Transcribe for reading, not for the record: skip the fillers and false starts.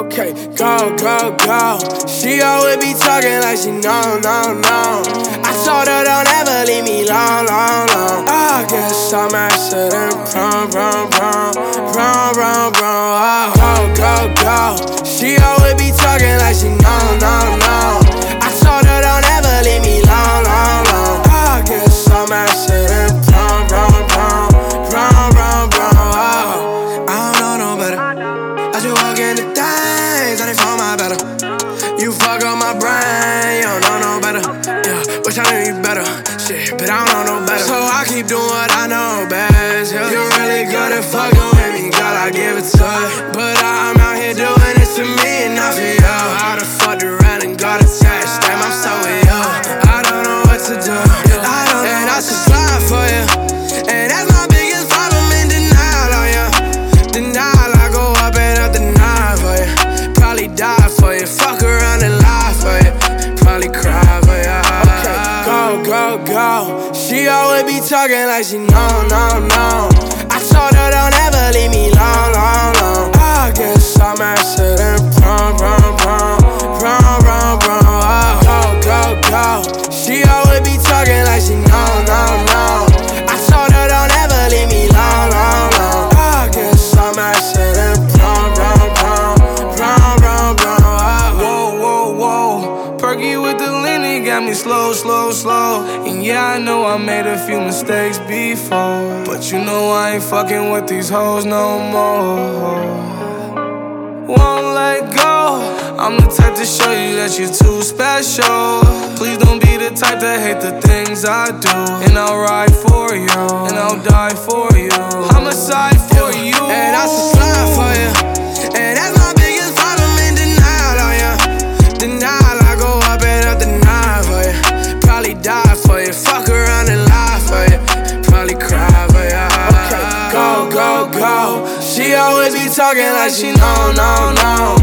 Okay, go, go, go. She always be talking like she know. I told her don't ever leave me long. I guess I'm acid and prom. Oh, go, go. She always be talking like she know. I told her don't ever leave me long. I guess I'm acid and prom. I don't know no better. I just walk into things, I done found my better. You fuck up my brain, you don't know no better. Yeah, wish I knew you better. Shit, but I don't know no better. So I keep doing what I know best. Yeah. You really good at fucking with me, girl, I give it to you. But I'm out here doing this to me and not for you. I done fucked around and got attached. Damn, I'm so with you. I don't know what to do. I don't know, and I should slide for you. And that's my biggest problem in denial on you. Denial, I go up and up the night for you. Probably die for you. Fuck around and lie for you. Probably cry for you. Okay, go, go, go. She always be talking like she know. I told her don't ever leave me long. I guess I'm acid and prom. Oh, go, go, go. She always be talking like she know. I told her don't ever leave me long. I guess I'm acid and prom. Whoa. Perky with the Lenny got me slow. And yeah, I know I made a few mistakes before, but you know I ain't fucking with these hoes no more. Won't let go. I'm the type to show you that you're too special. Please don't be the type to hate the things I do. And I'll ride for you, and I'll die for you. Homicide for you, and I should slide for you. And that's my biggest problem in denial on you. Denial, I go up and up the night for you. Probably die for you. Fuck around and lie for you. Probably cry for you. Okay, go, go, go. She always be talking like she know.